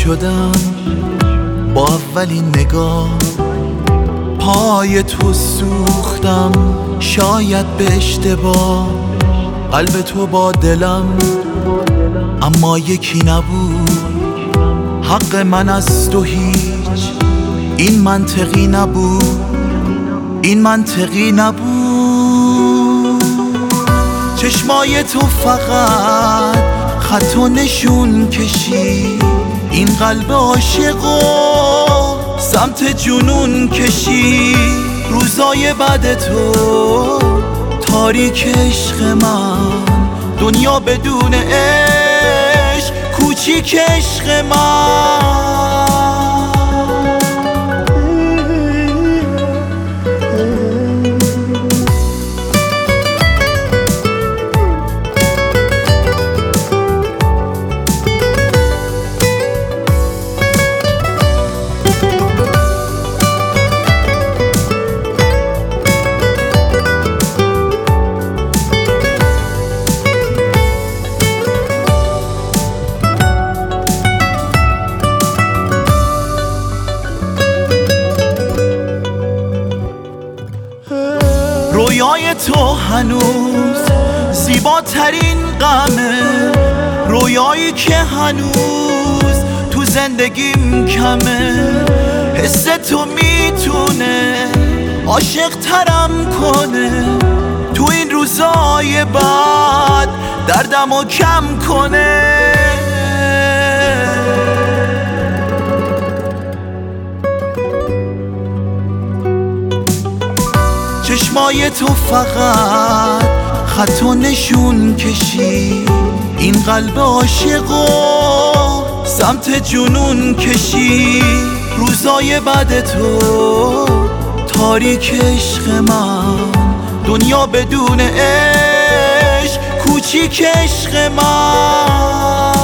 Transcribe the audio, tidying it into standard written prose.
شدم با اولین نگاه، پای تو سوختم شاید به اشتباه. قلب تو با دلم اما یکی نبود، حق من از تو هیچ این منطقی نبود، این منطقی نبود. چشمای تو فقط خط و نشون کشید، این قلب عاشقو سمت جنون کشید. روزای بعد تو تاریک عشق من، دنیا بدون عشق کوچیک عشق من. رویای تو هنوز زیباترین غمه، رویایی که هنوز تو زندگیم کمه. حس تو میتونه عاشق ترم کنه، تو این روزای بعد دردمو کم کنه. چشمای تو فقط خط و نشون کشید، این قلب عاشقو سمت جنون کشید. روزای بعد تو تاریک عشق من، دنیا بدون عشق کوچیک عشق من.